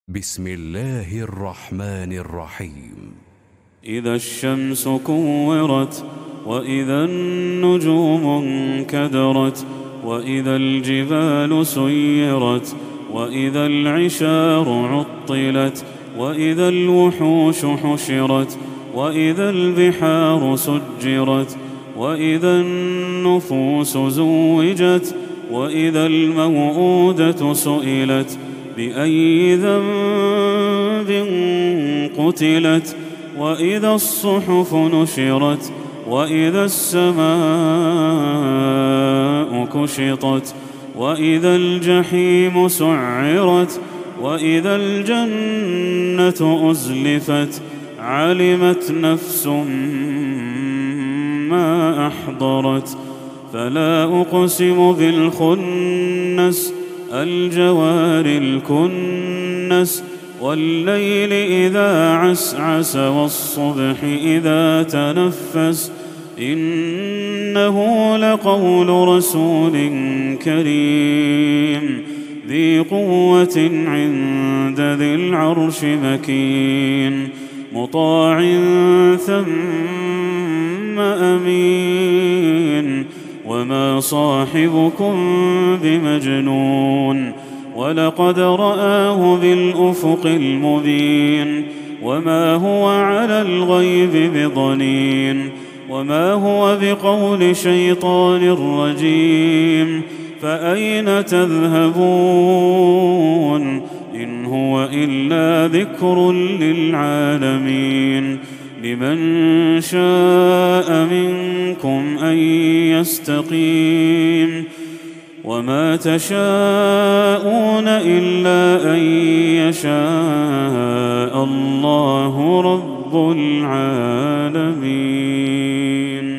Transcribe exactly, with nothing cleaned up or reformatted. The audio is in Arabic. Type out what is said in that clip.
بسم الله الرحمن الرحيم. إذا الشمس كورت، وإذا النجوم انكدرت، وإذا الجبال سيرت، وإذا العشار عطلت، وإذا الوحوش حشرت، وإذا البحار سجرت، وإذا النفوس زوجت، وإذا الموءودة سئلت بأي ذنب قتلت، وإذا الصحف نشرت، وإذا السماء كشطت، وإذا الجحيم سعرت، وإذا الجنة أزلفت، علمت نفس ما أحضرت. فلا أقسم بالخنس، الجوار الكنس، والليل إذا عسعس، والصبح إذا تنفس، إنه لقول رسول كريم ذي قوة عند ذي العرش مكين، مطاع ثم أمين. وما صاحبكم بمجنون، ولقد رآه بالأفق المبين، وما هو على الغيب بضنين، وما هو بقول شيطان رجيم. فأين تذهبون؟ إن هو إلا ذكر للعالمين. لمن شاء منكم أن يستقيم، وما تشاءون إلا أن يشاء الله رب العالمين.